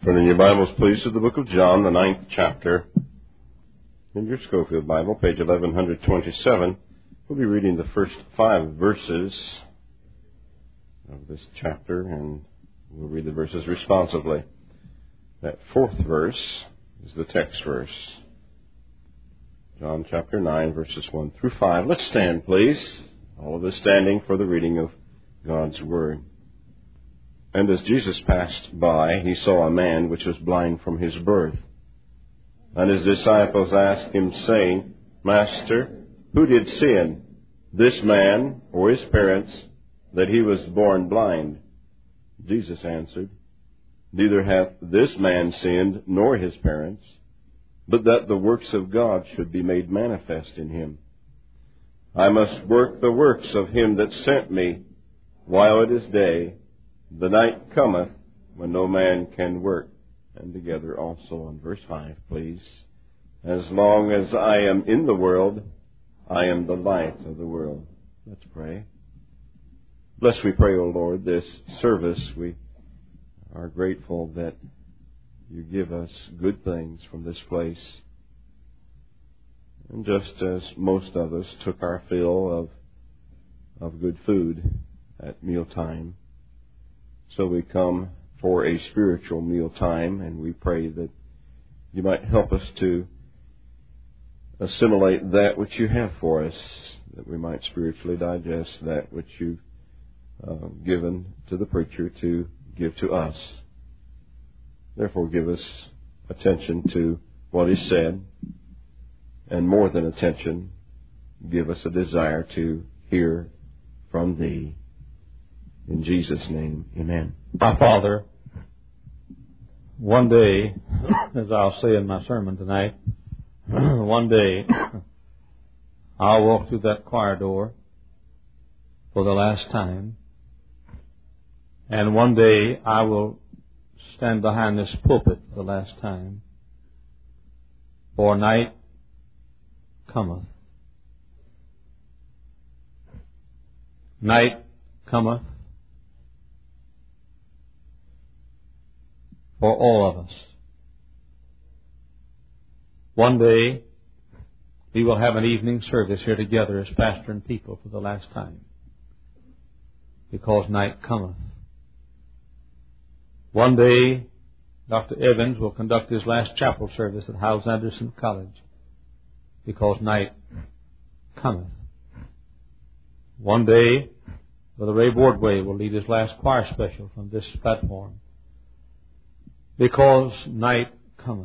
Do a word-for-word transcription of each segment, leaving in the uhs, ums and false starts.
Turn in your Bibles, please, to the book of John, the ninth chapter. In your Schofield Bible, page eleven twenty-seven, we'll be reading the first five verses of this chapter, and we'll read the verses responsively. That fourth verse is the text verse. John chapter nine, verses one through five. Let's stand, please. All of us standing for the reading of God's Word. And as Jesus passed by, he saw a man which was blind from his birth. And his disciples asked him, saying, Master, who did sin, this man or his parents, that he was born blind? Jesus answered, Neither hath this man sinned, nor his parents, but that the works of God should be made manifest in him. I must work the works of him that sent me while it is day. The night cometh when no man can work. And together also on verse five, please. As long as I am in the world, I am the light of the world. Let's pray. Bless, we pray, O Lord, this service. We are grateful that you give us good things from this place. And just as most of us took our fill of, of good food at mealtime, so we come for a spiritual meal time, and we pray that you might help us to assimilate that which you have for us, that we might spiritually digest that which you've uh, given to the preacher to give to us. Therefore, give us attention to what is said, and more than attention, give us a desire to hear from thee. In Jesus' name, amen. My Father, one day, as I'll say in my sermon tonight, one day I'll walk through that choir door for the last time, and one day I will stand behind this pulpit for the last time, for night cometh. Night cometh for all of us. One day, we will have an evening service here together as pastor and people for the last time, because night cometh. One day, Doctor Evans will conduct his last chapel service at Howes Anderson College, because night cometh. One day, Brother Ray Wardway will lead his last choir special from this platform, because night cometh.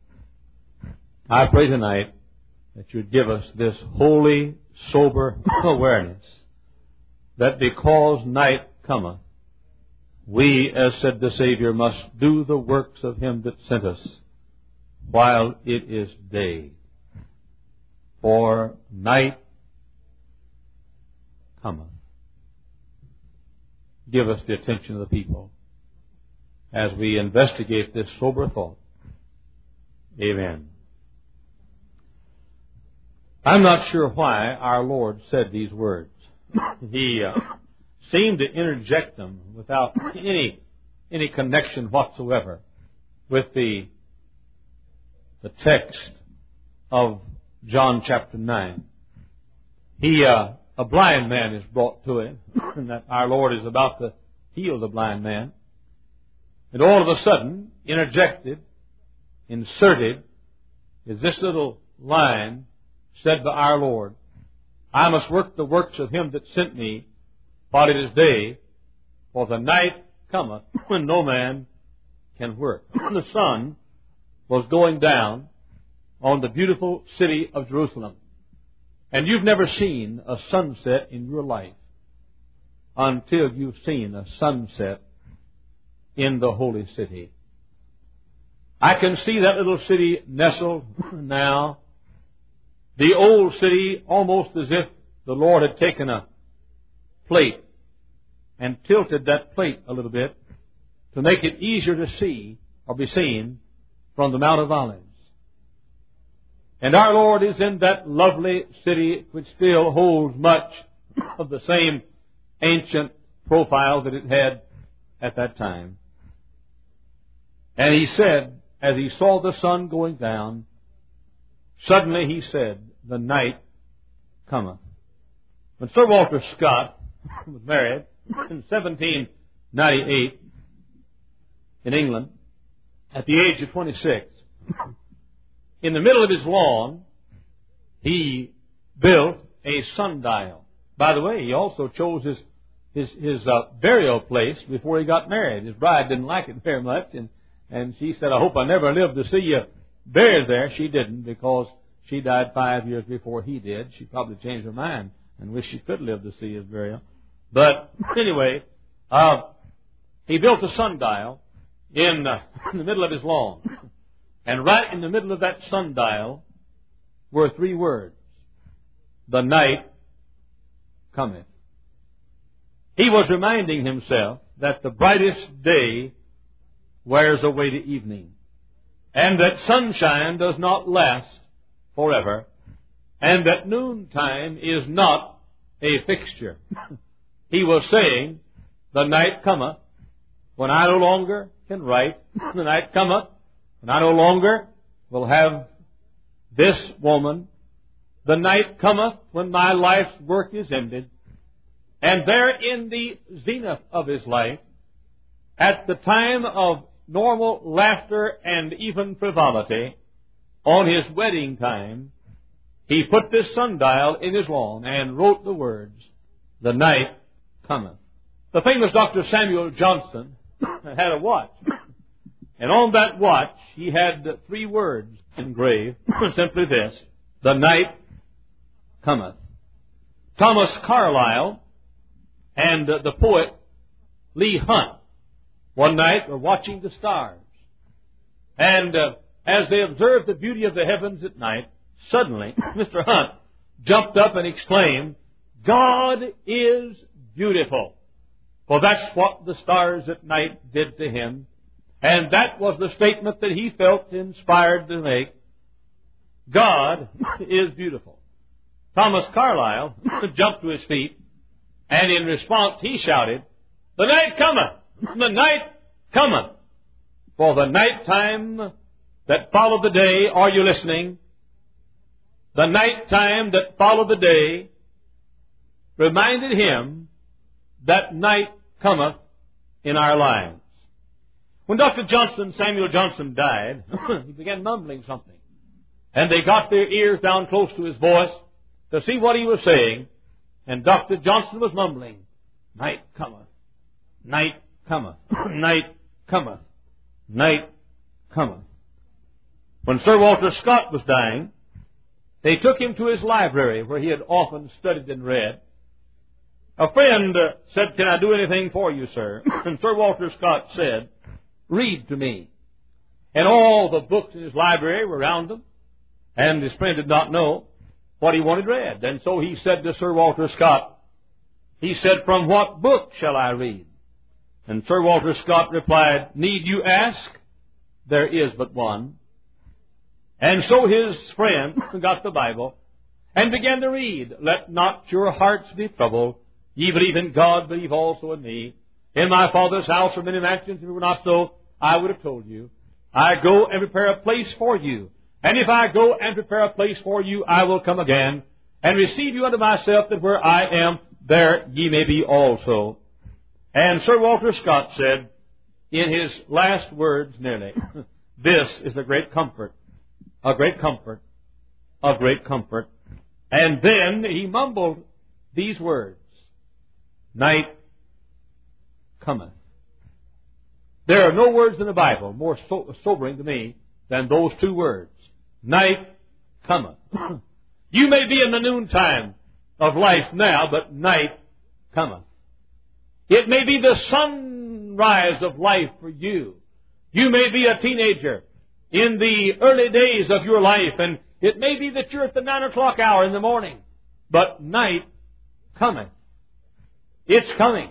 I pray tonight that you'd give us this holy, sober awareness that because night cometh, we, as said the Savior, must do the works of him that sent us while it is day. For night cometh. Give us the attention of the people as we investigate this sober thought. Amen. I'm not sure why our Lord said these words. He uh, seemed to interject them without any any connection whatsoever with the the text of John chapter nine. He, uh, a blind man is brought to him, and that our Lord is about to heal the blind man. And all of a sudden, interjected, inserted, is this little line said by our Lord, I must work the works of him that sent me while it is day, for the night cometh when no man can work. The sun was going down on the beautiful city of Jerusalem. And you've never seen a sunset in your life until you've seen a sunset in the holy city. I can see that little city nestled now, the old city, almost as if the Lord had taken a plate and tilted that plate a little bit to make it easier to see or be seen from the Mount of Olives. And our Lord is in that lovely city which still holds much of the same ancient profile that it had at that time. And he said, as he saw the sun going down, suddenly he said, the night cometh. When Sir Walter Scott was married in seventeen ninety-eight in England, at the age of twenty-six, in the middle of his lawn, he built a sundial. By the way, he also chose his his, his uh, burial place before he got married. His bride didn't like it very much, and, and she said, I hope I never live to see you buried there. She didn't, because she died five years before he did. She probably changed her mind and wished she could live to see his burial. But anyway, uh, he built a sundial in, uh, in the middle of his lawn. And right in the middle of that sundial were three words: the night cometh. He was reminding himself that the brightest day wears away to evening, and that sunshine does not last forever, and that noontime is not a fixture. He was saying, the night cometh when I no longer can write. The night cometh when I no longer will have this woman. The night cometh when my life's work is ended. And there in the zenith of his life, at the time of normal laughter and even frivolity, on his wedding time, he put this sundial in his lawn and wrote the words, the night cometh. The famous Doctor Samuel Johnson had a watch. And on that watch, he had three words engraved, simply this: the night cometh. Thomas Carlyle and uh, the poet Leigh Hunt one night were watching the stars. And uh, as they observed the beauty of the heavens at night, suddenly Mister Hunt jumped up and exclaimed, God is beautiful. For that's what the stars at night did to him. And that was the statement that he felt inspired to make. God is beautiful. Thomas Carlyle jumped to his feet, and in response he shouted, the night cometh! The night cometh! For the night time that followed the day, are you listening? The night time that followed the day reminded him that night cometh in our lives. When Doctor Johnson, Samuel Johnson, died, he began mumbling something. And they got their ears down close to his voice to see what he was saying. And Doctor Johnson was mumbling, night cometh, night cometh, night cometh, night cometh. When Sir Walter Scott was dying, they took him to his library where he had often studied and read. A friend uh, said, can I do anything for you, sir? And Sir Walter Scott said, read to me. And all the books in his library were around him, and his friend did not know what he wanted read. And so he said to Sir Walter Scott, he said, from what book shall I read? And Sir Walter Scott replied, need you ask? There is but one. And so his friend got the Bible and began to read, let not your hearts be troubled. Ye believe in God, believe also in me. In my Father's house are many mansions. If it were not so, I would have told you. I go and prepare a place for you. And if I go and prepare a place for you, I will come again and receive you unto myself, that where I am, there ye may be also. And Sir Walter Scott said, in his last words nearly, this is a great comfort, a great comfort, a great comfort. And then he mumbled these words, night cometh. There are no words in the Bible more so- sobering to me than those two words. Night cometh. You may be in the noontime of life now, but night cometh. It may be the sunrise of life for you. You may be a teenager in the early days of your life, and it may be that you're at the nine o'clock hour in the morning, but night cometh. It's coming.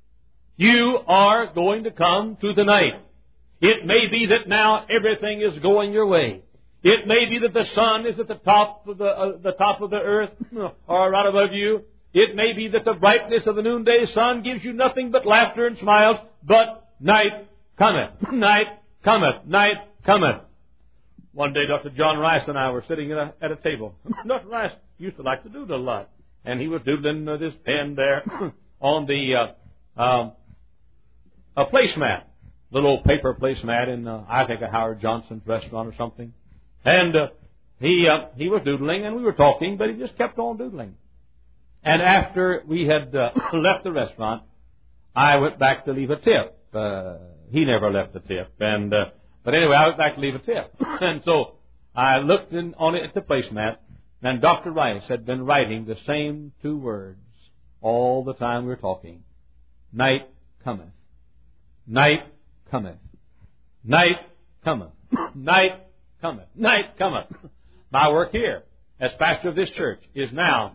You are going to come through the night. It may be that now everything is going your way. It may be that the sun is at the top of the, uh, the top of the earth or right above you. It may be that the brightness of the noonday sun gives you nothing but laughter and smiles, but night cometh. Night cometh, night cometh. One day, Doctor John Rice and I were sitting at a, at a table. Doctor Rice used to like to doodle a lot, and he was doodling with his pen there on the uh, um, a placemat, little old paper placemat in, uh, I think, a Howard Johnson's restaurant or something. And uh, he uh, he was doodling, and we were talking, but he just kept on doodling. And after we had uh, left the restaurant, I went back to leave a tip. Uh, he never left a tip, and uh, but anyway, I went back to leave a tip. And so I looked in, on it at the placemat, and Doctor Rice had been writing the same two words all the time we were talking. Night cometh. Night cometh. Night cometh. Night cometh. Night cometh. My work here as pastor of this church is now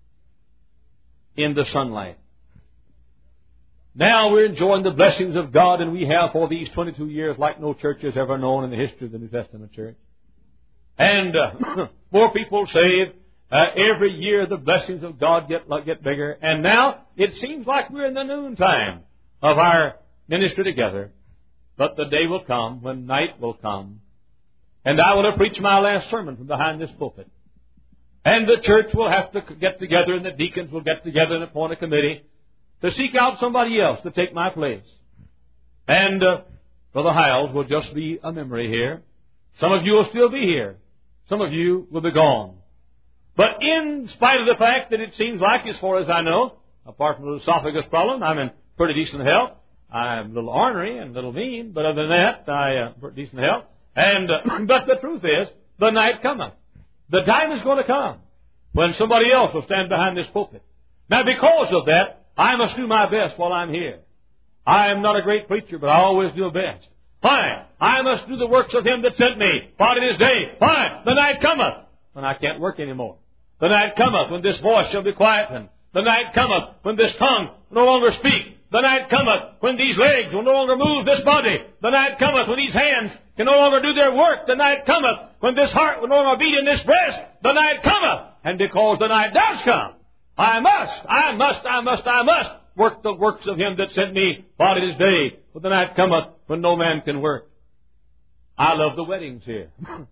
in the sunlight. Now we're enjoying the blessings of God, and we have for these twenty-two years like no church has ever known in the history of the New Testament church. And uh, more people saved. Uh, every year the blessings of God get get bigger. And now it seems like we're in the noontime of our ministry together. But the day will come when night will come, and I will have preached my last sermon from behind this pulpit. And the church will have to get together, and the deacons will get together and appoint a committee to seek out somebody else to take my place. And uh, Brother Hiles will just be a memory here. Some of you will still be here. Some of you will be gone. But in spite of the fact that it seems like, as far as I know, apart from the esophagus problem, I'm in pretty decent health. I'm a little ornery and a little mean, but other than that, I uh, pretty decent health. And uh, but the truth is, the night cometh. The time is going to come when somebody else will stand behind this pulpit. Now, because of that, I must do my best while I'm here. I am not a great preacher, but I always do my best. Fine. I must do the works of Him that sent me while it is day. Fine. The night cometh when I can't work anymore. The night cometh when this voice shall be quietened. The night cometh when this tongue will no longer speak. The night cometh when these legs will no longer move this body. The night cometh when these hands can no longer do their work. The night cometh when this heart will no longer beat in this breast. The night cometh. And because the night does come, I must, I must, I must, I must work the works of Him that sent me while it is day. For the night cometh when no man can work. I love the weddings here.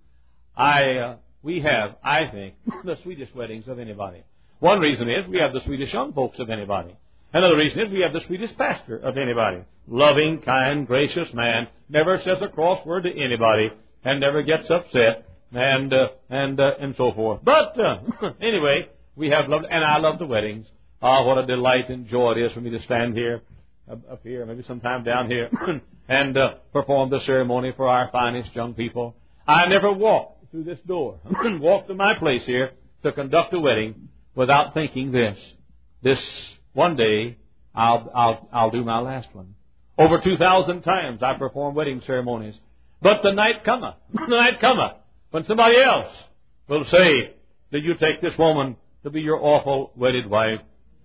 I, uh, we have, I think, the sweetest weddings of anybody. One reason is we have the sweetest young folks of anybody. Another reason is we have the sweetest pastor of anybody. Loving, kind, gracious man, never says a cross word to anybody, and never gets upset, and uh, and uh, and so forth. But uh, anyway, we have loved, and I love the weddings. Ah, what a delight and joy it is for me to stand here, up, up here, maybe sometime down here, and uh, perform the ceremony for our finest young people. I never walked through this door, walked to my place here to conduct a wedding without thinking this. This one day, I'll I'll I'll do my last one. Over two thousand times I perform wedding ceremonies, but the night cometh, the night cometh when somebody else will say, "Did you take this woman to be your awful wedded wife?"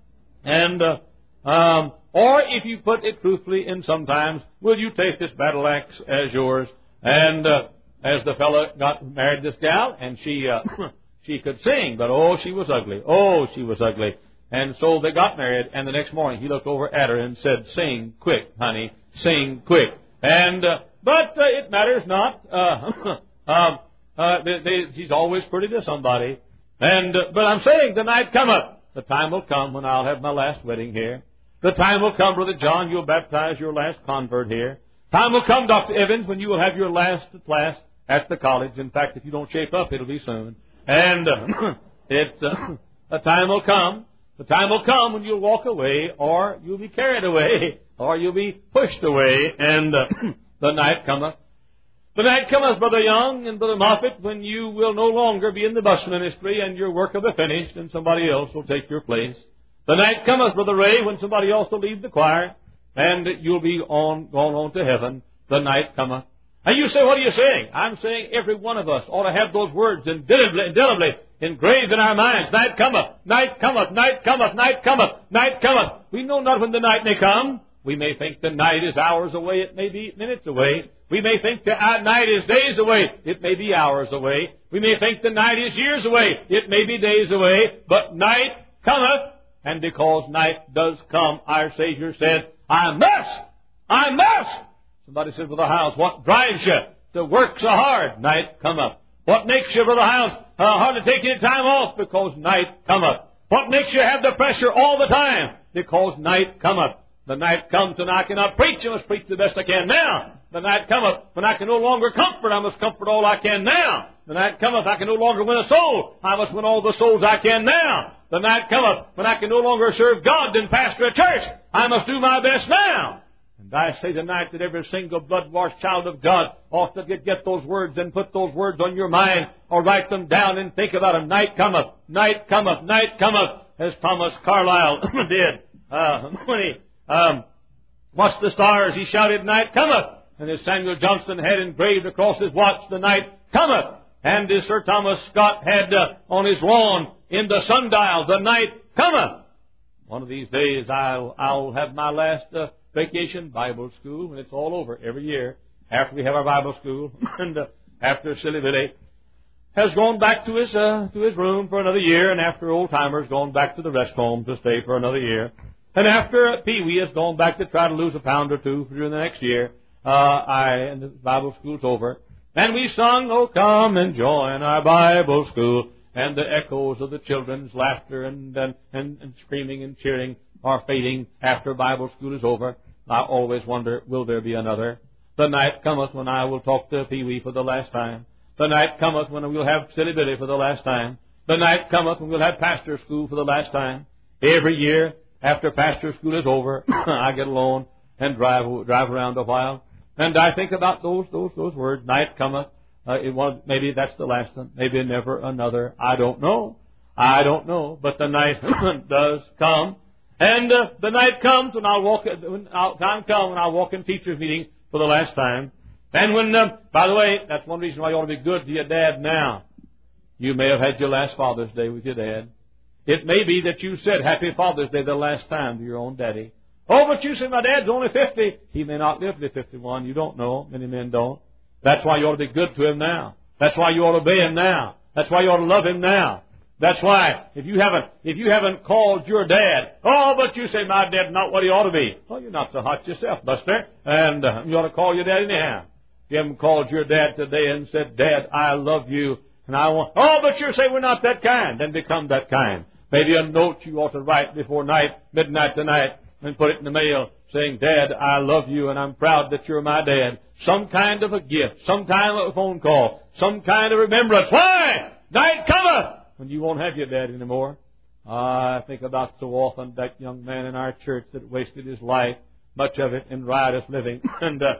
And uh, um, or if you put it truthfully, and sometimes, will you take this battle axe as yours? And uh, as the fellow got married, this gal, and she uh, she could sing, but oh, she was ugly. Oh, she was ugly. And so they got married, and the next morning he looked over at her and said, "Sing quick, honey, sing quick." And uh, but uh, it matters not. Uh, um, uh, they, they, she's always pretty to somebody. And uh, but I'm saying the night cometh. The time will come when I'll have my last wedding here. The time will come, Brother John, you'll baptize your last convert here. Time will come, Doctor Evans, when you will have your last class at the college. In fact, if you don't shape up, it'll be soon. And uh, it's uh, a time will come. The time will come when you'll walk away, or you'll be carried away, or you'll be pushed away, and uh, the night cometh. The night cometh, Brother Young and Brother Moffat, when you will no longer be in the bus ministry, and your work will be finished, and somebody else will take your place. The night cometh, Brother Ray, when somebody else will lead the choir, and you'll be on gone on to heaven. The night cometh. And you say, what are you saying? I'm saying every one of us ought to have those words indelibly, indelibly engraved in our minds. Night cometh, night cometh, night cometh, night cometh, night cometh. We know not when the night may come. We may think the night is hours away. It may be minutes away. We may think the night is days away. It may be hours away. We may think the night is years away. It may be days away. But night cometh. And because night does come, our Savior said, I must, I must Somebody said, Brother Hiles, what drives you to work so hard? Night cometh. What makes you, Brother Hiles, uh, hard to take any time off? Because night cometh. What makes you have the pressure all the time? Because night cometh. The night comes and I cannot preach. I must preach the best I can now. The night cometh when I can no longer comfort. I must comfort all I can now. The night cometh I can no longer win a soul. I must win all the souls I can now. The night cometh when I can no longer serve God and pastor a church. I must do my best now. And I say tonight that every single blood-washed child of God ought to get, get those words and put those words on your mind or write them down and think about them. Night cometh, night cometh, night cometh, as Thomas Carlyle did uh, when he um, watched the stars. He shouted, night cometh. And as Samuel Johnson had engraved across his watch, the night cometh. And as Sir Thomas Scott had uh, on his lawn in the sundial, the night cometh. One of these days I'll, I'll have my last uh, vacation Bible school, and it's all over every year after we have our Bible school. and uh, after Silly Billy has gone back to his uh, to his room for another year, and after Old Timer's gone back to the rest home to stay for another year, and after uh, Pee Wee has gone back to try to lose a pound or two during the next year, uh, I and the Bible school's over, and we sung, "Oh, come and join our Bible school," and the echoes of the children's laughter and and, and, and screaming and cheering are fading after Bible school is over. I always wonder, will there be another? The night cometh when I will talk to Pee Wee for the last time. The night cometh when we'll have Silly Billy for the last time. The night cometh when we'll have pastor school for the last time. Every year after pastor school is over, I get alone and drive drive around a while, and I think about those those those words. Night cometh. Uh, it was, maybe that's the last one. Maybe never another. I don't know. I don't know. But the night does come. And uh, the night comes when I'll walk, when I'll, time comes when I'll walk in teachers' meeting for the last time. And when, uh, by the way, that's one reason why you ought to be good to your dad now. You may have had your last Father's Day with your dad. It may be that you said Happy Father's Day the last time to your own daddy. Oh, but you said my dad's only fifty. He may not live to be fifty-one. You don't know. Many men don't. That's why you ought to be good to him now. That's why you ought to obey him now. That's why you ought to love him now. That's why, if you haven't, if you haven't called your dad, oh, but you say my dad's not what he ought to be. Well, you're not so hot yourself, Buster, and uh, you ought to call your dad anyhow. If you haven't called your dad today and said, Dad, I love you, and I want, oh, but you say we're not that kind, then become that kind. Maybe a note you ought to write before night, midnight tonight, and put it in the mail, saying, Dad, I love you, and I'm proud that you're my dad. Some kind of a gift, some kind of a phone call, some kind of remembrance. Why? Night cometh when you won't have your dad anymore. Uh, I think about so often that young man in our church that wasted his life, much of it in riotous living, and uh,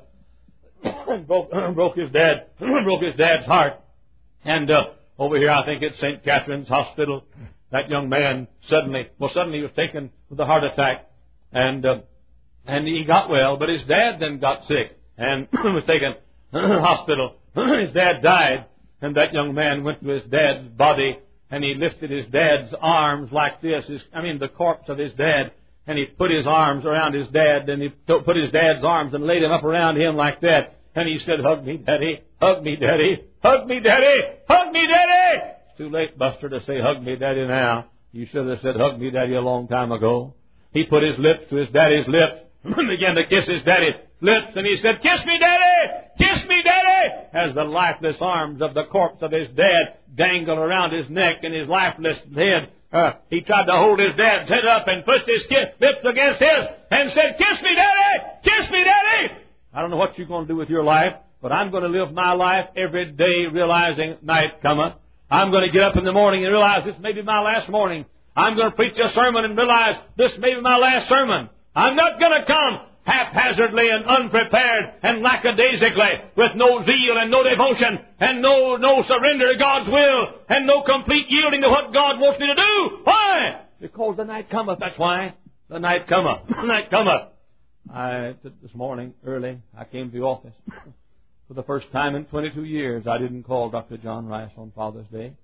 broke, broke his dad, broke his dad's heart. And uh, over here, I think it's Saint Catherine's Hospital, that young man suddenly, well, suddenly he was taken with a heart attack, and uh, and he got well, but his dad then got sick and was taken to the hospital. His dad died, and that young man went to his dad's body, and he lifted his dad's arms like this, his, I mean the corpse of his dad, and he put his arms around his dad, and he put his dad's arms and laid them up around him like that, and he said, hug me, Daddy, hug me, Daddy, hug me, Daddy, hug me, Daddy. It's too late, Buster, to say hug me, Daddy now. You should have said hug me, Daddy a long time ago. He put his lips to his daddy's lips and began to kiss his daddy's lips, and he said, kiss me, Daddy, kiss me, Daddy, as the lifeless arms of the corpse of his dad dangled around his neck and his lifeless head. Uh, he tried to hold his dad's head up and pushed his kiss, lips against his and said, kiss me, Daddy, kiss me, Daddy. I don't know what you're going to do with your life, but I'm going to live my life every day realizing night cometh. I'm going to get up in the morning and realize this may be my last morning. I'm going to preach a sermon and realize this may be my last sermon. I'm not going to come haphazardly and unprepared and lackadaisically with no zeal and no devotion and no no surrender to God's will and no complete yielding to what God wants me to do. Why? Because the night cometh. That's why. The night cometh. The night cometh. I, this morning, early, I came to the office. For the first time in twenty-two years, I didn't call Doctor John Rice on Father's Day.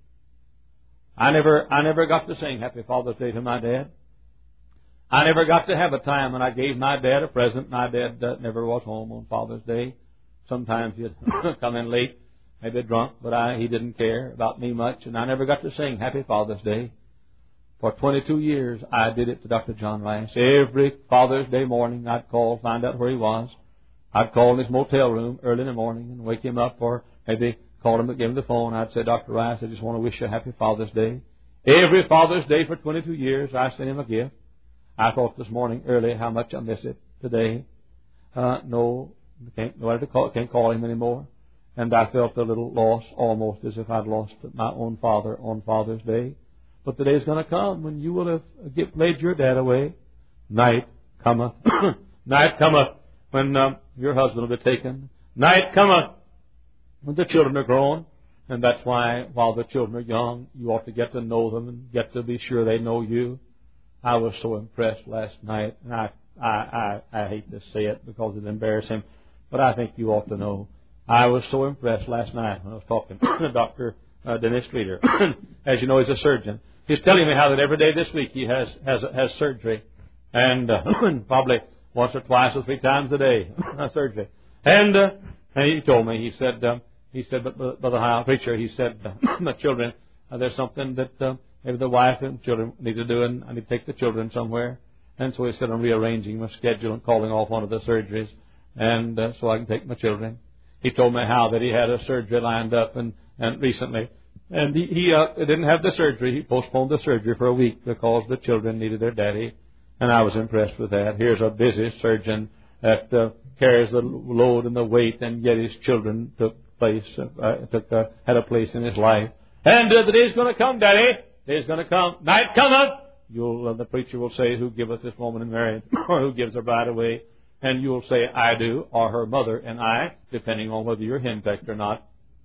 I never, I never got to sing Happy Father's Day to my dad. I never got to have a time when I gave my dad a present. My dad uh, never was home on Father's Day. Sometimes he'd come in late, maybe drunk, but I, he didn't care about me much, and I never got to sing Happy Father's Day. For twenty-two years, I did it to Doctor John Rice. Every Father's Day morning, I'd call, find out where he was, I'd call in his motel room early in the morning and wake him up, or maybe call him and give him the phone. I'd say, Doctor Rice, I just want to wish you a happy Father's Day. Every Father's Day for twenty-two years, I sent him a gift. I thought this morning early how much I miss it today. Uh, no, can't, nobody to call, can't call him anymore. And I felt a little loss, almost as if I'd lost my own father on Father's Day. But the day's going to come when you will have get, laid your dad away. Night cometh. Night cometh when um, your husband will be taken. Night cometh when the children are grown. And that's why, while the children are young, you ought to get to know them and get to be sure they know you. I was so impressed last night, and I, I, I, I hate to say it because it embarrassed him, but I think you ought to know. I was so impressed last night when I was talking to Doctor Uh, Dennis Streeter. As you know, he's a surgeon. He's telling me how that every day this week he has has has surgery, and uh, probably once or twice or three times a day surgery. And uh, and he told me, he said, uh, he said, but Brother Hyle, preacher, he said, uh, the children, uh, there's something that uh, maybe the wife and children need to do, and I need to take the children somewhere. And so he said, I'm rearranging my schedule and calling off one of the surgeries, and uh, so I can take my children. He told me how that he had a surgery lined up and, and recently, and he, he uh, didn't have the surgery. He postponed the surgery for a week because the children needed their daddy, and I was impressed with that. Here's a busy surgeon that uh, carries the load and the weight, and yet his children took place, uh, took uh, had a place in his life. And uh, the day's going to come, Daddy. The day's going to come. Night cometh. You'll, uh, the preacher will say, who giveth this woman in marriage, or who gives her bride away? And you'll say, I do, or her mother and I, depending on whether you're henpecked or not.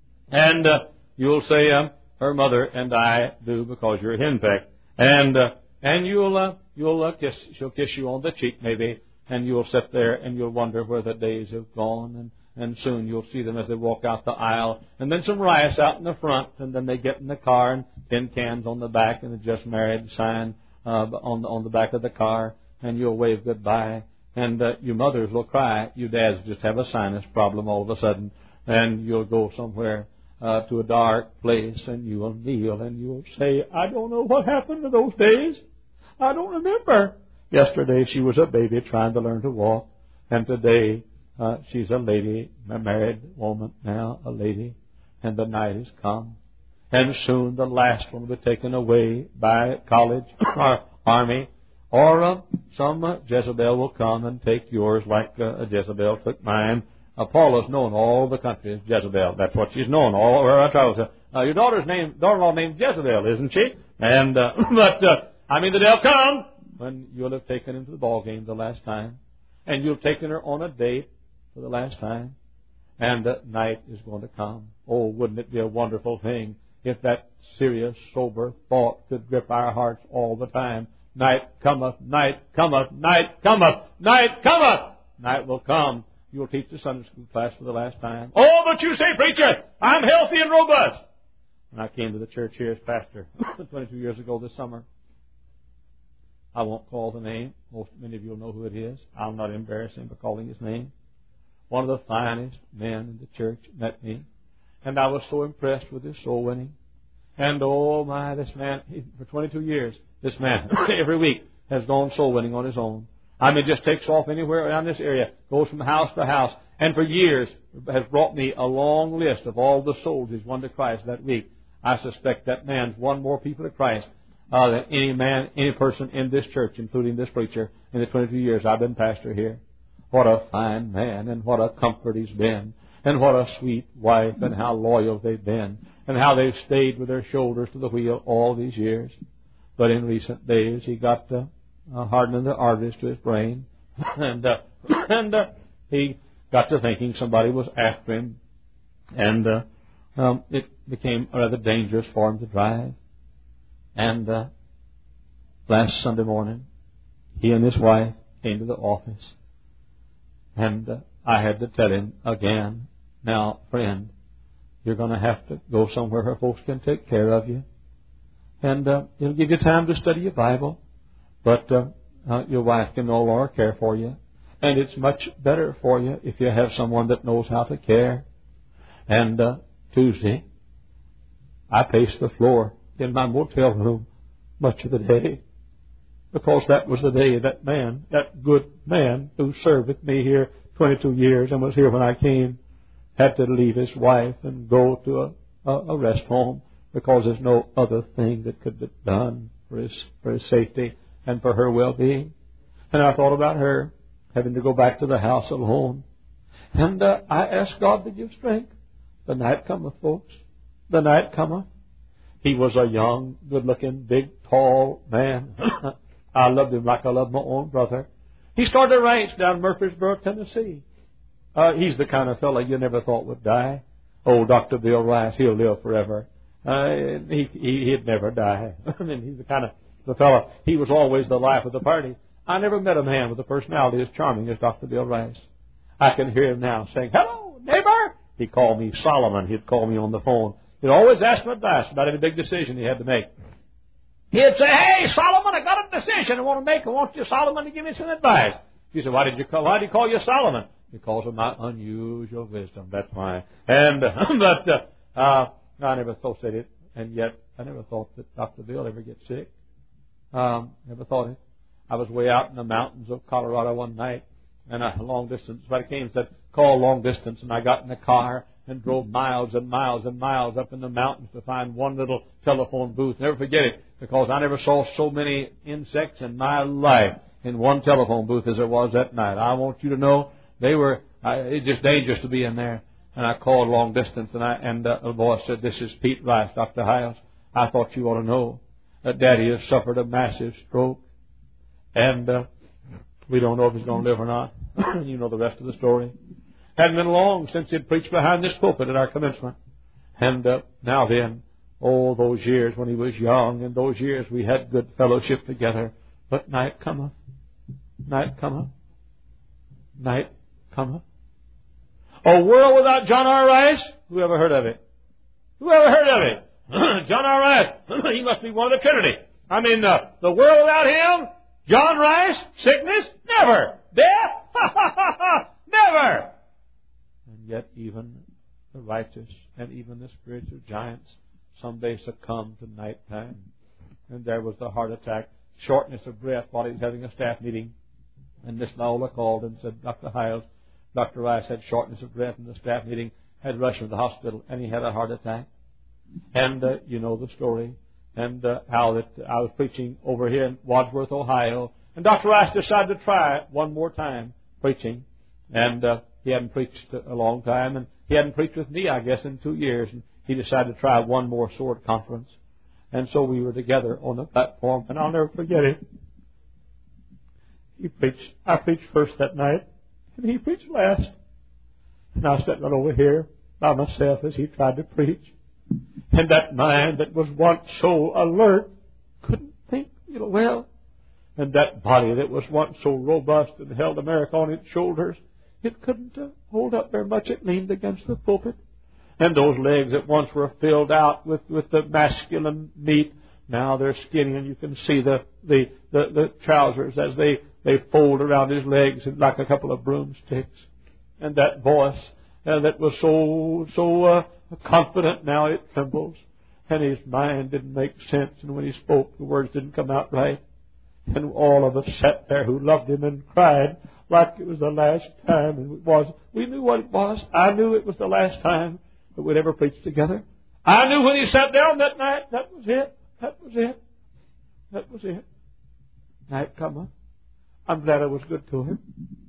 And uh, you'll say, um, her mother and I do, because you're henpecked. And uh, and you'll uh, you'll uh, kiss, she'll kiss you on the cheek maybe, and you'll sit there and you'll wonder where the days have gone. And and soon you'll see them as they walk out the aisle, and then some rice out in the front, and then they get in the car and tin cans on the back and a just married sign uh, on the, on the back of the car, and you'll wave goodbye. And uh, you mothers will cry. You dads just have a sinus problem all of a sudden, and you'll go somewhere uh, to a dark place, and you will kneel, and you will say, I don't know what happened to those days. I don't remember. Yesterday she was a baby trying to learn to walk, and today uh, she's a lady, a married woman now, a lady, and the night has come. And soon the last one will be taken away by college or army, or uh, some uh, Jezebel will come and take yours like uh, Jezebel took mine. Uh, Paula's known all the country as Jezebel. That's what she's known all over our childhood. Uh, your daughter's name, daughter-in-law named Jezebel, isn't she? And uh, but uh, I mean, the day will come when you'll have taken him to the ball game the last time, and you've taken her on a date for the last time, and uh, night is going to come. Oh, wouldn't it be a wonderful thing if that serious, sober thought could grip our hearts all the time? Night cometh, night cometh, night cometh, night cometh. Night will come. You'll teach the Sunday school class for the last time. Oh, but you say, preacher, I'm healthy and robust. When I came to the church here as pastor twenty-two years ago this summer, I won't call the name. Most many of you will know who it is. I'll not embarrass him by calling his name. One of the finest men in the church met me, and I was so impressed with his soul winning. And oh my, this man, he, for twenty-two years, this man every week has gone soul winning on his own. I mean, just takes off anywhere around this area, goes from house to house, and for years has brought me a long list of all the souls he's won to Christ that week. I suspect that man's won more people to Christ uh, than any man, any person in this church, including this preacher, in the twenty-two years I've been pastor here. What a fine man, and what a comfort he's been, and what a sweet wife, and how loyal they've been, and how they've stayed with their shoulders to the wheel all these years. But in recent days, he got uh, uh, hardening the arteries to his brain, and uh, and uh, he got to thinking somebody was after him, and uh, um, it became rather dangerous for him to drive. And uh, last Sunday morning, he and his wife came to the office, and uh, I had to tell him again, now, friend, you're going to have to go somewhere where folks can take care of you. And uh, it'll give you time to study your Bible, but uh, uh, your wife can no longer care for you. And it's much better for you if you have someone that knows how to care. And uh, Tuesday, I paced the floor in my motel room much of the day, because that was the day that man, that good man who served with me here twenty-two years and was here when I came, had to leave his wife and go to a, a, a rest home because there's no other thing that could be done for his, for his safety and for her well-being. And I thought about her having to go back to the house alone. And uh, I asked God to give strength. The night cometh, folks. The night cometh. He was a young, good-looking, big, tall man. I loved him like I loved my own brother. He started a ranch down in Murfreesboro, Tennessee. Uh, he's the kind of fellow you never thought would die. Old Doctor Bill Rice, he'll live forever. Uh, he, he, he'd never die. I mean, he's the kind of the fellow, he was always the life of the party. I never met a man with a personality as charming as Doctor Bill Rice. I can hear him now saying, "Hello, neighbor." He called me Solomon. He'd call me on the phone. He'd always ask me advice about any big decision he had to make. He'd say, "Hey, Solomon, I got a decision I want to make. I want you, Solomon, to give me some advice." He said, "Why did you call? Why did he call you Solomon?" "Because of my unusual wisdom." That's why. And uh, but uh, uh, I never thought said it, and yet I never thought that Doctor Bill ever get sick. Um, never thought it. I was way out in the mountains of Colorado one night, and a long distance. Somebody came and said, "Call long distance," and I got in the car and drove miles and miles and miles up in the mountains to find one little telephone booth. Never forget it, because I never saw so many insects in my life in one telephone booth as there was that night. I want you to know they were, I, it's just dangerous to be in there. And I called long distance, and I and uh, a voice said, "This is Pete Rice, Doctor Hiles. I thought you ought to know that Daddy has suffered a massive stroke, and uh, we don't know if he's going to live or not." You know the rest of the story. Hadn't been long since he'd preached behind this pulpit at our commencement. And uh, now then, oh, those years when he was young, and those years we had good fellowship together. But night cometh, night cometh, night cometh. A world without John R. Rice? Who ever heard of it? Who ever heard of it? John R. Rice. He must be one of the Trinity. I mean, uh, the world without him? John Rice? Sickness? Never. Death? Never. And yet even the righteous and even the spiritual giants someday succumb to nighttime. And there was the heart attack, shortness of breath while he was having a staff meeting. And Miss Nola called and said, "Doctor Hiles, Doctor Rice had shortness of breath in the staff meeting, had rushed to the hospital, and he had a heart attack." And uh, you know the story. And uh, how that I was preaching over here in Wadsworth, Ohio. And Doctor Rice decided to try it one more time, preaching. And uh, he hadn't preached a long time. And he hadn't preached with me, I guess, in two years. And he decided to try one more sword conference. And so we were together on the platform. And I'll never forget it. He preached. I preached first that night. And he preached last. And I was sitting right over here by myself as he tried to preach. And that mind that was once so alert couldn't think, you know, well. And that body that was once so robust and held America on its shoulders, it couldn't uh, hold up very much. It leaned against the pulpit. And those legs that once were filled out with, with the masculine meat, now they're skinny, and you can see the, the, the, the trousers as they, they fold around his legs like a couple of broomsticks. And that voice uh, that was so, so uh, confident, now it trembles. And his mind didn't make sense, and when he spoke, the words didn't come out right. And all of us sat there who loved him and cried like it was the last time. And it was. We knew what it was. I knew it was the last time that we'd ever preach together. I knew when he sat down that night, that was it. That was it. That was it. Night cometh. I'm glad I was good to him.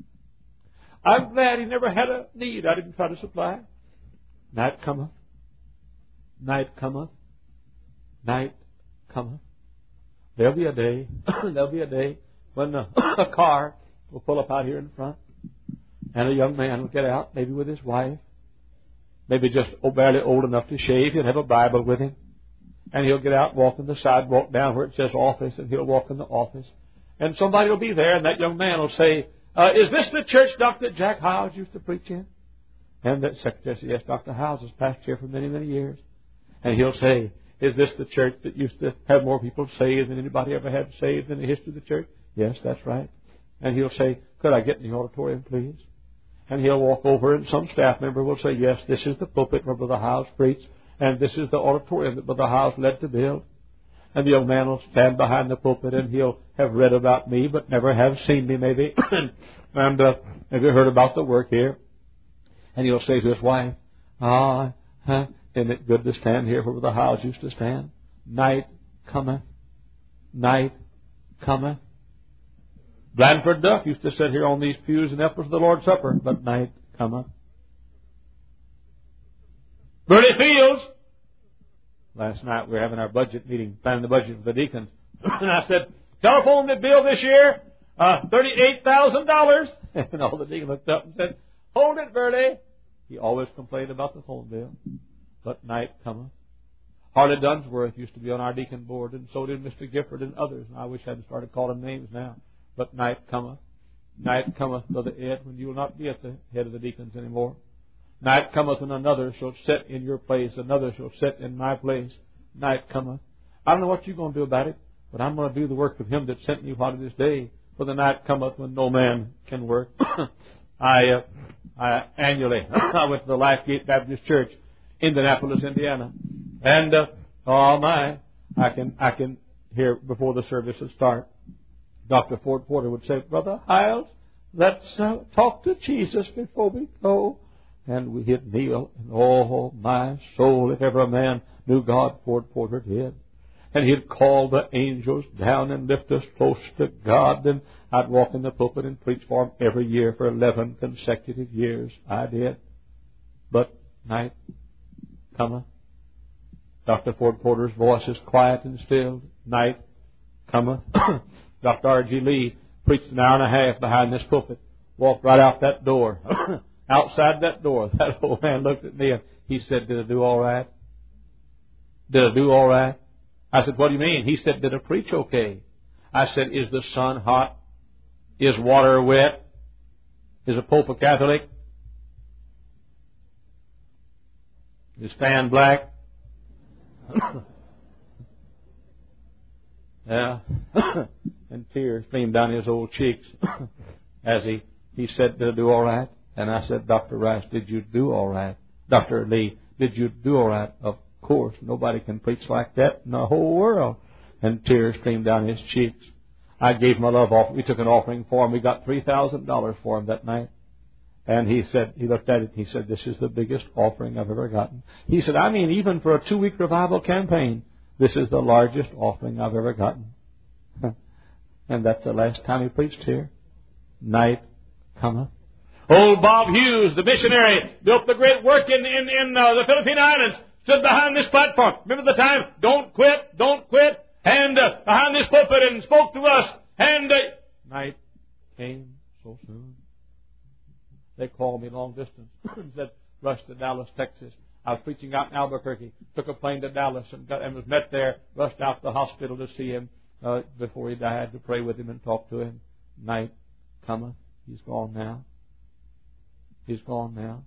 I'm glad he never had a need I didn't try to supply. Night cometh. Night cometh. Night cometh. There'll be a day, there'll be a day when a, a car will pull up out here in front, and a young man will get out, maybe with his wife, maybe just oh, barely old enough to shave. He'll have a Bible with him, and he'll get out and walk in the sidewalk down where it says office, and he'll walk in the office, and somebody will be there, and that young man will say, uh, "Is this the church Doctor Jack Hiles used to preach in?" And that secretary says, "Yes, Doctor Hiles has pastored here for many, many years." And he'll say, "Is this the church that used to have more people saved than anybody ever had saved in the history of the church?" "Yes, that's right." And he'll say, "Could I get in the auditorium, please?" And he'll walk over, and some staff member will say, "Yes, this is the pulpit where Brother Hiles preached, and this is the auditorium that Brother Hiles led to build." And the young man will stand behind the pulpit, and he'll have read about me, but never have seen me, maybe. and And uh, have you heard about the work here? And he'll say to his wife, ah, huh, isn't it good to stand here where the Hiles used to stand? Night cometh, night cometh. Blandford Duff used to sit here on these pews and help us the Lord's Supper, but night cometh. Bertie Fields. Last night we were having our budget meeting, planning the budget for the deacons. And I said, telephone the bill this year, uh, thirty-eight thousand dollars. And all the deacons looked up and said, hold it, Bertie. He always complained about the phone bill. But night cometh. Harley Dunsworth used to be on our deacon board, and so did Mister Gifford and others. And I wish I hadn't started calling names now. But night cometh. Night cometh, Brother Ed, when you will not be at the head of the deacons anymore. Night cometh, and another shall sit in your place. Another shall sit in my place. Night cometh. I don't know what you're going to do about it, but I'm going to do the work of Him that sent me while it is day. For the night cometh when no man can work. I, uh, I annually I went to the Lifegate Baptist Church, Indianapolis, Indiana, and uh, oh my, I can I can hear before the service would start, Doctor Ford Porter would say, Brother Hiles, let's uh, talk to Jesus before we go. And we hit kneel, and oh my soul, if ever a man knew God, Ford Porter did. And he'd call the angels down and lift us close to God. And I'd walk in the pulpit and preach for him every year for eleven consecutive years. I did. But night cometh. Doctor Ford Porter's voice is quiet and still. Night cometh. Doctor R G Lee preached an hour and a half behind this pulpit. Walked right out that door. Outside that door, that old man looked at me and he said, did I do all right? Did I do all right? I said, what do you mean? He said, did I preach okay? I said, is the sun hot? Is water wet? Is a Pope a Catholic? Is fan black? Yeah. And tears streamed down his old cheeks as he, he said, did I do all right? And I said, Doctor Rice, did you do all right? Doctor Lee, did you do all right? Of course, nobody can preach like that in the whole world. And tears streamed down his cheeks. I gave him a love offering. We took an offering for him. We got three thousand dollars for him that night. And he said, he looked at it and he said, this is the biggest offering I've ever gotten. He said, I mean, even for a two-week revival campaign, this is the largest offering I've ever gotten. And that's the last time he preached here. Night cometh. Old Bob Hughes, the missionary, built the great work in, in, in uh, the Philippine Islands, stood behind this platform. Remember the time? Don't quit, don't quit. And uh, behind this pulpit and spoke to us. And uh, night came so soon. They called me long distance and said, rush to Dallas, Texas. I was preaching out in Albuquerque, took a plane to Dallas and, got, and was met there, rushed out to the hospital to see him uh, before he died, to pray with him and talk to him. Night cometh. He's gone now. He's gone now.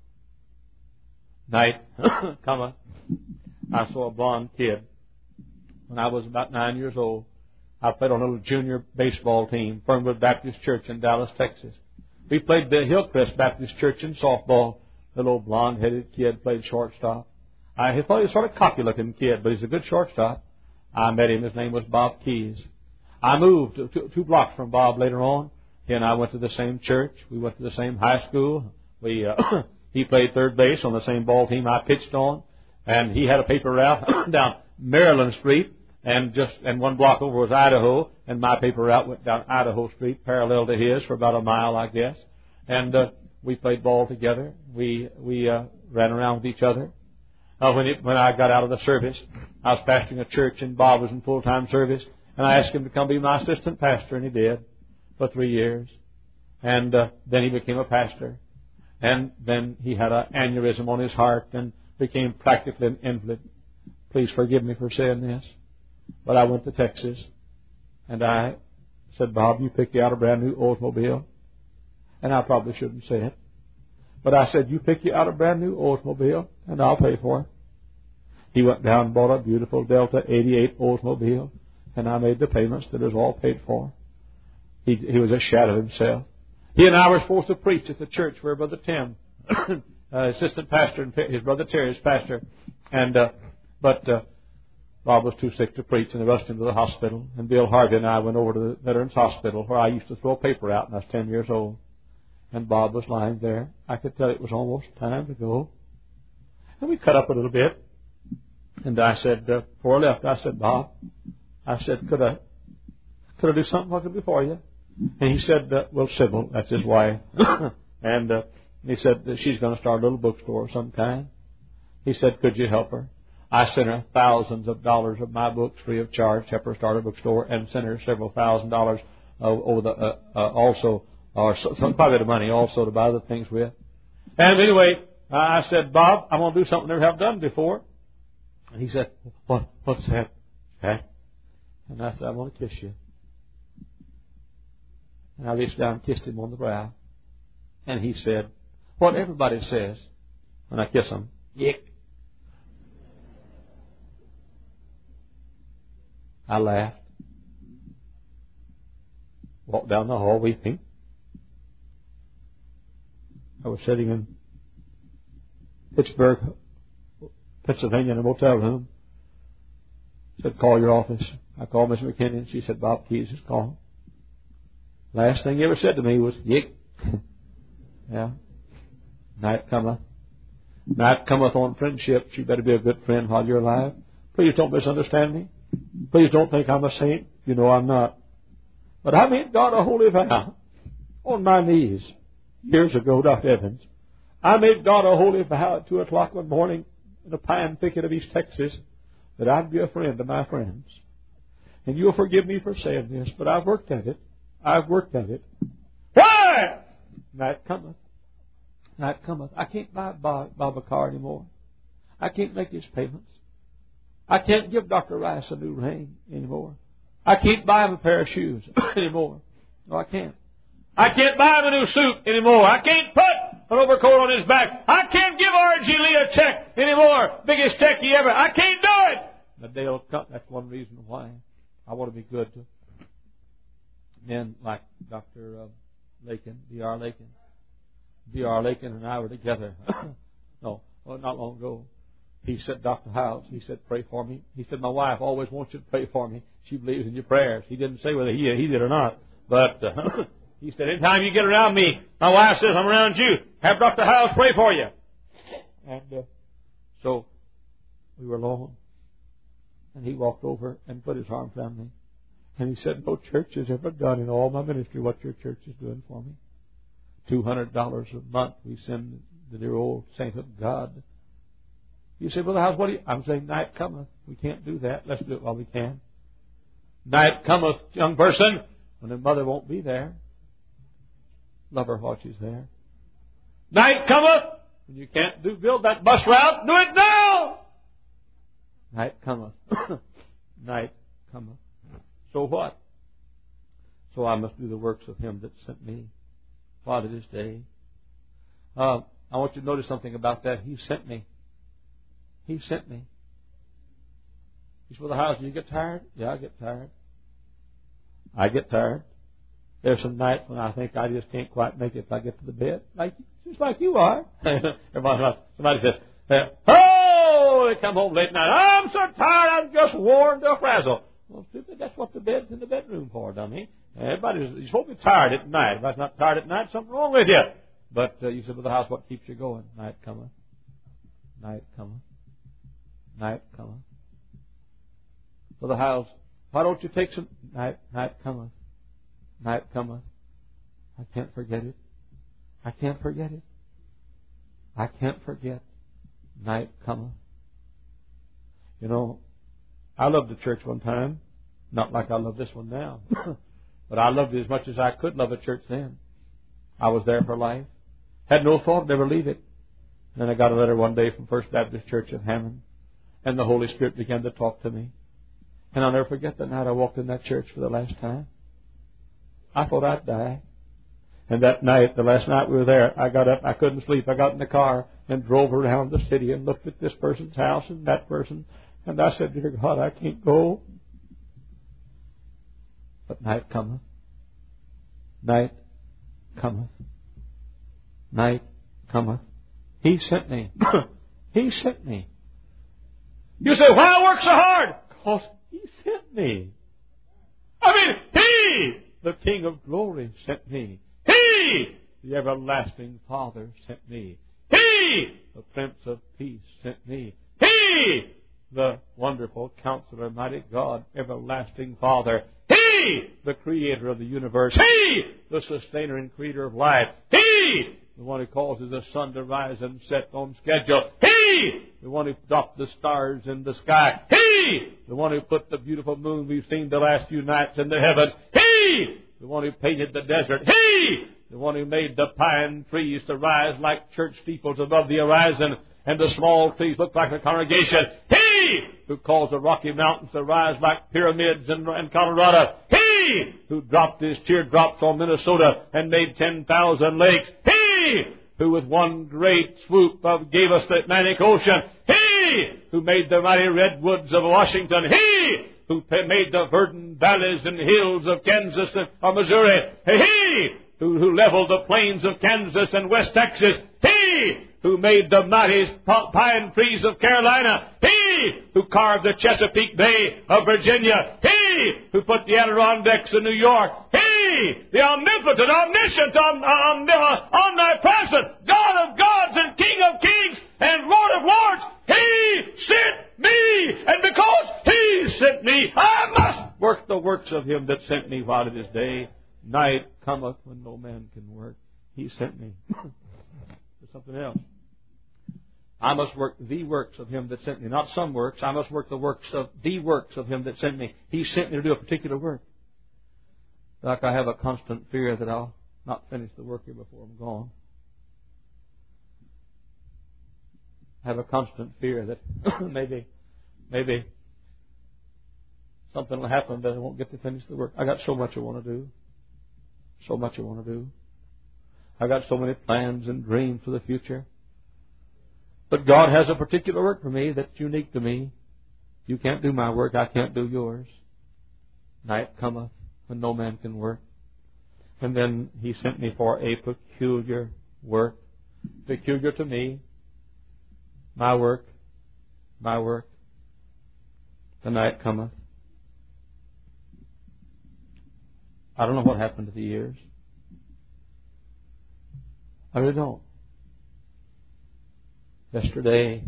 Night cometh. I saw a blonde kid when I was about nine years old. I played on a little junior baseball team, Fernwood Baptist Church in Dallas, Texas. We played the Hillcrest Baptist Church in softball. The little blonde-headed kid played shortstop. I he thought he was sort of cocky-looking kid, but he's a good shortstop. I met him. His name was Bob Keys. I moved two, two blocks from Bob later on. He and I went to the same church. We went to the same high school. We uh, he played third base on the same ball team I pitched on, and he had a paper route down Maryland Street, and just and one block over was Idaho, and my paper route went down Idaho Street, parallel to his, for about a mile, I guess. And uh, we played ball together. We we uh, ran around with each other. Uh, when it, when I got out of the service, I was pastoring a church, and Bob was in full time service, and I asked him to come be my assistant pastor, and he did for three years. And uh, then he became a pastor. And then he had an aneurysm on his heart and became practically an invalid. Please forgive me for saying this. But I went to Texas, and I said, Bob, you pick you out a brand new Oldsmobile. And I probably shouldn't say it. But I said, you pick you out a brand new Oldsmobile, and I'll pay for it. He went down and bought a beautiful Delta eighty-eight Oldsmobile, and I made the payments that was all paid for. He, he was a shadow himself. He and I were supposed to preach at the church where Brother Tim, uh, assistant pastor, and his brother Terry is pastor. And uh, but uh, Bob was too sick to preach, and they rushed him to the hospital. And Bill Harvey and I went over to the Veterans Hospital, where I used to throw paper out when I was ten years old. and Bob was lying there. I could tell it was almost time to go. And we cut up a little bit. And I said, uh, before I left, I said, Bob, I said, could I, could I do something I could do for you? And he said, uh, well, Sybil, that's his wife. and uh, he said that she's going to start a little bookstore of some kind. He said, could you help her? I sent her thousands of dollars of my books free of charge, help her start a bookstore, and sent her several thousand dollars uh, over the uh, uh, also, or some private money also to buy the things with. And anyway, I said, Bob, I'm going to do something I never have done before. And he said, what? What's that? Okay. And I said, I want to kiss you. And I reached down and kissed him on the brow. And he said, what everybody says when I kiss them, yick. I laughed. Walked down the hall weeping. I was sitting in Pittsburgh, Pennsylvania, in a motel room. Said, call your office. I called Miss McKinney. She said, Bob Keyes is calling. Last thing he ever said to me was, yick. Yeah. Night cometh. Night cometh on friendship. You better be a good friend while you're alive. Please don't misunderstand me. Please don't think I'm a saint. You know I'm not. But I made God a holy vow on my knees years ago, Doctor Evans. I made God a holy vow at two o'clock one morning in a pine thicket of East Texas that I'd be a friend to my friends. And you'll forgive me for saying this, but I've worked at it. I've worked at it. Why? Night cometh. Night cometh. I can't buy Bob, Bob a car anymore. I can't make his payments. I can't give Doctor Rice a new ring anymore. I can't buy him a pair of shoes anymore. No, I can't. I can't buy him a new suit anymore. I can't put an overcoat on his back. I can't give R G Lee a check anymore. Biggest check he ever. I can't do it. The day will come. That's one reason why I want to be good to men like Doctor Uh, Lakin, D R Lakin. D R Lakin and I were together. no, well, not long ago. He said, Doctor Howes, he said, pray for me. He said, my wife always wants you to pray for me. She believes in your prayers. He didn't say whether he, he did or not. But uh, he said, anytime you get around me, my wife says, I'm around you. Have Doctor Howes pray for you. And uh, so we were alone. And he walked over and put his arms around me. And he said, no church has ever done in all my ministry what your church is doing for me. two hundred dollars a month we send the dear old saint of God. You say, Brother Howes, what do you... I'm saying, night cometh. We can't do that. Let's do it while we can. Night cometh, young person, when the mother won't be there. Love her while she's there. Night cometh, when you can't do build that bus route. Do it now! Night cometh. Night cometh. So what? So I must do the works of him that sent me. Father, this day. Uh, I want you to notice something about that. He sent me. He sent me. He said, Brother Howes, do you get tired? Yeah, I get tired. I get tired. There's some nights when I think I just can't quite make it if I get to the bed. Like, just like you are. Everybody, somebody says, oh, they come home late night. I'm so tired, I'm just worn to a frazzle. Well, stupid, that's what the bed's in the bedroom for, dummy. Everybody's you're supposed to be tired at night. If everybody's not tired at night, something wrong with you. But uh, you said, Brother Howes, what keeps you going? Night cometh. Night cometh. Night cometh. Brother Howes, why don't you take some... Night, night cometh. Night cometh. I can't forget it. I can't forget it. I can't forget. Night cometh. You know, I loved the church one time. Not like I love this one now. But I loved it as much as I could love a church then. I was there for life. Had no thought to ever leave it. Then I got a letter one day from First Baptist Church in Hammond. And the Holy Spirit began to talk to me. And I'll never forget the night I walked in that church for the last time. I thought I'd die. And that night, the last night we were there, I got up, I couldn't sleep. I got in the car and drove around the city and looked at this person's house and that person. And I said, dear God, I can't go. But night cometh. Night cometh. Night cometh. He sent me. He sent me. You say, why work so hard? Because He sent me. I mean, He, the King of Glory, sent me. He the everlasting Father sent me. He, the Prince of Peace, sent me. He, the wonderful Counselor, mighty God, everlasting Father. He, the Creator of the universe. He, the Sustainer and Creator of life. He, the one who causes the sun to rise and set on schedule. He, the one who dropped the stars in the sky. He, the one who put the beautiful moon we've seen the last few nights in the heavens. He, the one who painted the desert. He, the one who made the pine trees to rise like church steeples above the horizon, and the small trees look like a congregation. He, who caused the Rocky Mountains to rise like pyramids in, in Colorado. He, who dropped his teardrops on Minnesota and made ten thousand lakes. He, who with one great swoop of gave us the Atlantic Ocean. He, who made the mighty redwoods of Washington. He, who made the verdant valleys and hills of Kansas or Missouri. He, who, who leveled the plains of Kansas and West Texas. He, who made the mighty pine trees of Carolina. He, who carved the Chesapeake Bay of Virginia. He, who put the Adirondacks in New York. He, the omnipotent, omniscient, om, om, omnipresent, God of gods and King of kings and Lord of lords. He sent me, and because He sent me, I must work the works of Him that sent me while it is day. Night cometh when no man can work. He sent me. There's something else. I must work the works of Him that sent me. Not some works. I must work the works of the works of Him that sent me. He sent me to do a particular work. Like I have a constant fear that I'll not finish the work here before I'm gone. I have a constant fear that maybe, maybe something will happen that I won't get to finish the work. I got so much I want to do. So much I want to do. I got so many plans and dreams for the future. But God has a particular work for me that's unique to me. You can't do my work. I can't do yours. Night cometh when no man can work. And then He sent me for a peculiar work. Peculiar to me. My work. My work. The night cometh. I don't know what happened to the years. I really don't. Yesterday,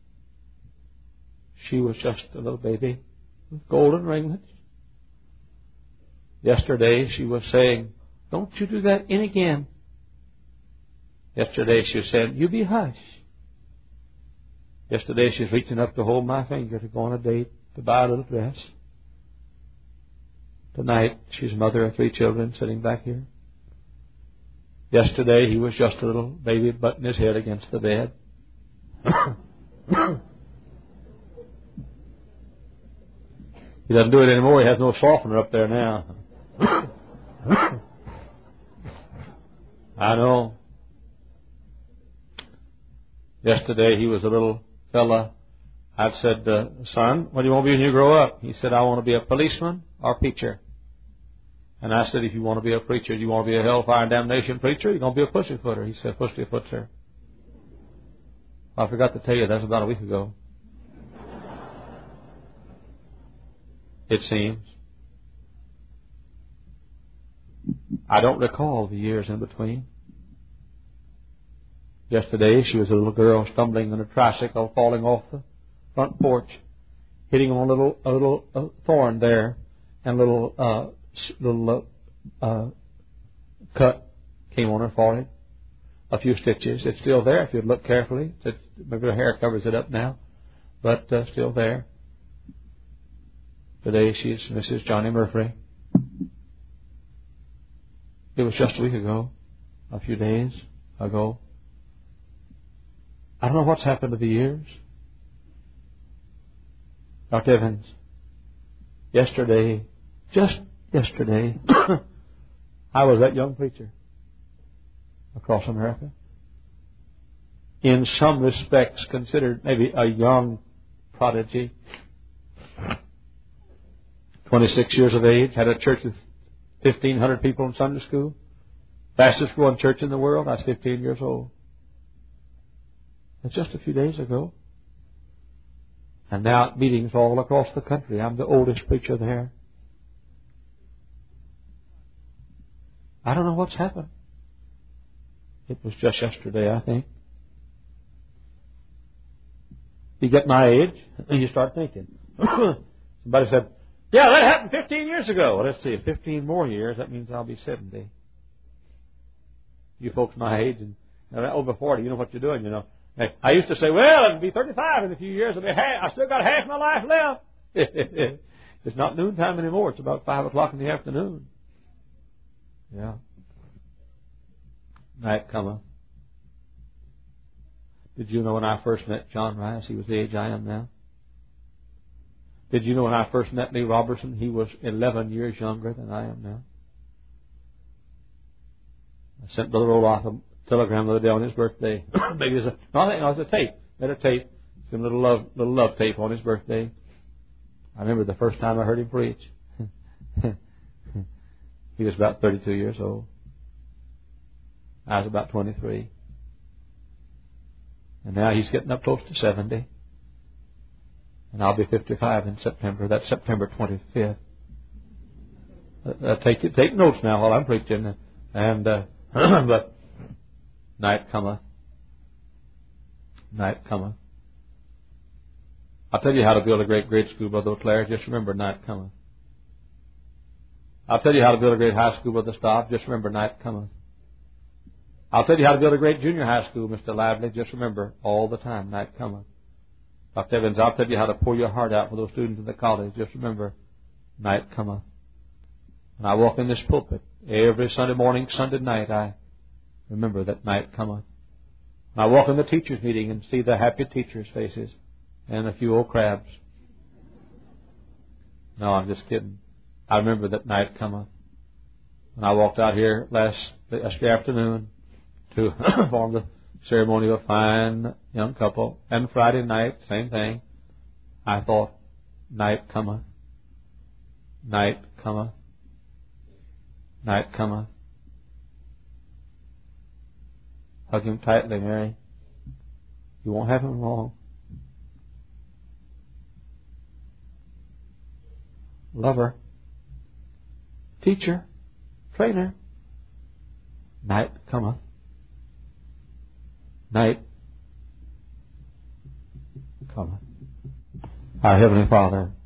she was just a little baby with golden ringlets. Yesterday, she was saying, "Don't you do that in again." Yesterday, she was saying, "You be hush." Yesterday, she's reaching up to hold my finger to go on a date, to buy a little dress. Tonight, she's mother of three children sitting back here. Yesterday, he was just a little baby butting his head against the bed. He doesn't do it anymore. He has no softener up there now. I know. Yesterday, he was a little fella. I said, uh, "Son, what do you want to be when you grow up?" He said, "I want to be a policeman or a preacher." And I said, "If you want to be a preacher, do you want to be a hellfire and damnation preacher? You're going to be a pussyfooter." He said, "Pussyfooter." I forgot to tell you, that was about a week ago. It seems. I don't recall the years in between. Yesterday, she was a little girl stumbling on a tricycle, falling off the front porch, hitting on a little a little uh, thorn there, and a little uh, little uh, uh, cut came on her forehead. A few stitches. It's still there if you look carefully. It's, maybe her hair covers it up now, but uh, still there. Today she's Missus Johnny Murphy. It was just a week ago, a few days ago. I don't know what's happened to the years. Doctor Evans, yesterday, just yesterday, I was that young preacher across America. In some respects considered maybe a young prodigy. twenty-six years of age, had a church with fifteen hundred people in Sunday school. Fastest growing church in the world. I was fifteen years old. That's just a few days ago. And now at meetings all across the country, I'm the oldest preacher there. I don't know what's happened. It was just yesterday, I think. You get my age, and you start thinking. Somebody said, yeah, that happened fifteen years ago. Well, let's see, fifteen more years, that means I'll be seventy. You folks my age and over forty, you know what you're doing, you know. I used to say, well, it'll be thirty-five in a few years. I'll be half, I still got half my life left. It's not noontime anymore. It's about five o'clock in the afternoon. Yeah. Night cometh. Did you know when I first met John Rice, he was the age I am now? Did you know when I first met Lee Robertson, he was eleven years younger than I am now? I sent Brother Olaf a telegram the other day on his birthday. Maybe it was a, no, I think it was a tape. They had a tape, some little love, little love tape on his birthday. I remember the first time I heard him preach. He was about thirty-two years old. I was about twenty-three. And now he's getting up close to seventy. And I'll be fifty-five in September. That's September twenty-fifth. Uh, take take notes now while I'm preaching. And uh, but night cometh. Night cometh. I'll tell you how to build a great grade school, Brother Clare. Just remember, night cometh. I'll tell you how to build a great high school, Brother Staub. Just remember, night cometh. I'll tell you how to build a great junior high school, Mister Lively. Just remember, all the time, night cometh. Doctor Evans, I'll tell you how to pour your heart out for those students in the college. Just remember, night cometh. When I walk in this pulpit, every Sunday morning, Sunday night, I remember that night cometh. When I walk in the teachers' meeting and see the happy teachers' faces and a few old crabs. No, I'm just kidding. I remember that night cometh. When I walked out here last yesterday afternoon to perform the ceremony of a fine young couple, and Friday night, same thing, I thought, night cometh, night cometh, night cometh. Hug him tightly, Mary. You won't have him long. Lover, teacher, trainer, night cometh. Night cometh. Our Heavenly Father,